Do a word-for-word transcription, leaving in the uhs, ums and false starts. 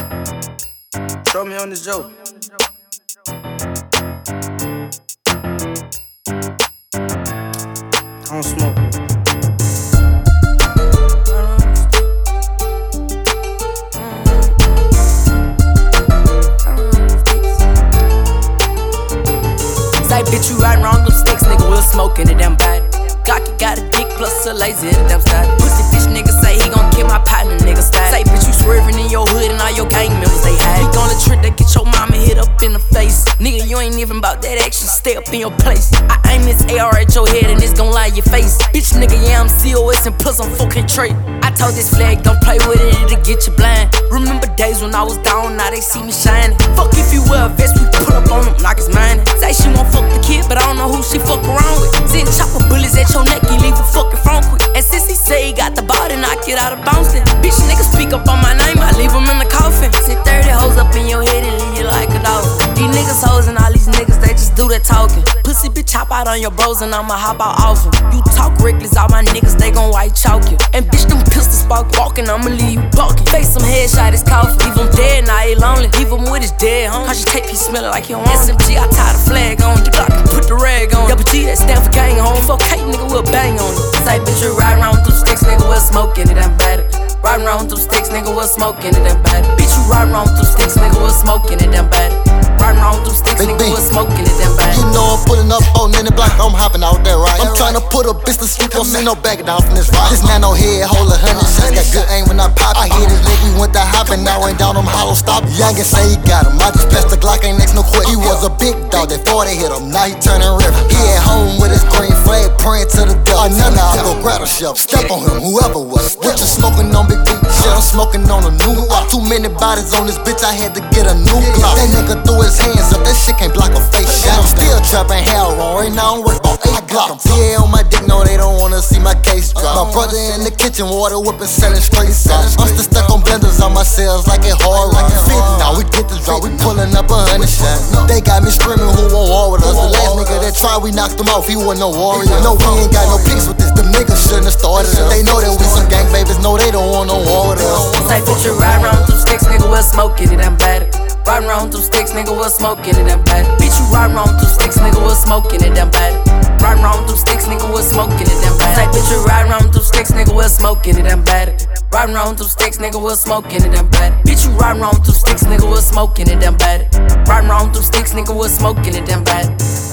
Show me on this joke. I don't smoke. Say, bitch, you riding around them sticks, nigga, we'll smoke in the damn body. Glocky got a dick plus a lazy in the damn side. Pussy bitch nigga say he gon' kill my partner, nigga style. Say, bitch, you swerving in your hood and all your gang members, they hide. He gon' the trick that get your mama hit up in the face. Nigga, you ain't even about that action, stay up in your place. I aim this A R at your head and it's gon' lie your face. Bitch, nigga, yeah, I'm C O S and plus I'm fucking trait. I told this flag, don't play with it, it'll get you blind. Remember days when I was down, now they see me shining. Fuck if you wear a vest, we pull up on them like it's mine. Say she won't fuck the kid, but I don't know who she fuck around with. Send chopper bullets at your neck, you leave a fucking phone quick. And since he say he got the ball, then I get out of bounds then. Bitch, niggas speak up on my name, I leave him in the coffin. Sit thirty hoes up in your head and leave you like a dog. These niggas hoes and all these niggas, they just do that talking. Pussy bitch, hop out on your bros and I'ma hop out off him. You talk reckless, all my niggas, they gon' white chalk you. And bitch, them pistols spark walking, I'ma leave you balking. Face some headshot, it's coffin. Leave him dead, now he lonely. Leave him with his dead home. Cause you tape, he smellin' like he don't want it. S M G, I tie the flag on. The Glock, put the rag on. Double G, that stand for gang home. Fuck K, nigga, we'll bang on it. Say, bitch, you ride around through sticks, nigga, we'll smoke in it, I'm bad. Ride around through sticks, nigga, we'll smoke in it, I'm bad. Bitch, you ride around through sticks, nigga, we'll smoke in it, I'm bad. Ride around through sticks, nigga, we'll smoke in it, I'm bad. You know I'm pulling up on any block, I'm hopping out there, right? I'm tryna put a bitch to sleep, don't see no back down from this ride. This nano head, hold a hundred shots, got good aim when I pop. I hit his leg, he went to hopping, now ain't down, I'm hollow stop. Youngin' say he got him, I just passed the Glock, ain't next no quick. He was a big dog, that thought they hit him, now he turning river. He at home with his green flag, praying to the devil. Now now I go grab a shelf, step on him, whoever was. What you smoking on big beat? Shit, I'm smoking on a new Glock. Too many bodies on this bitch, I had to get a new Glock. That nigga threw his hands up, that shit can't block a face shot. I'm still trapping hell wrong, right now I'm worth about eight Glocks. Yeah, on my dick, no, they don't wanna see my case drop. My brother in the kitchen, water whipping, selling straight sauce. I'm still stuck on blenders on my cells like it hard rock. Now we get the drop, we pulling up a hundred shots. They got me screaming, who won't war with us? The last nigga that tried, we knocked him off, he wasn't no warrior. No, we ain't got no peace with this, the niggas shouldn't have started us. They know that we some gang babies, no, they don't want no war with us. Say, bitch, you ride around through sticks, nigga, we'll smoke in it, I'm bad. Ride around through sticks, nigga, we'll smoke in it, I'm bad. Bitch, you ride around through sticks, nigga, we'll smoke in it, I'm bad. Ride around through sticks, nigga, we'll smoke in it, I'm bad. Say, bitch, you ride around through sticks, nigga, we'll smoke in it, I'm bad. Ride around through sticks, nigga, we'll smoke in it, I'm bad. Bitch, you ride around through sticks, nigga, we'll smoke in it, I'm bad. Ride around through sticks, nigga, we'll smoke in it, I'm bad.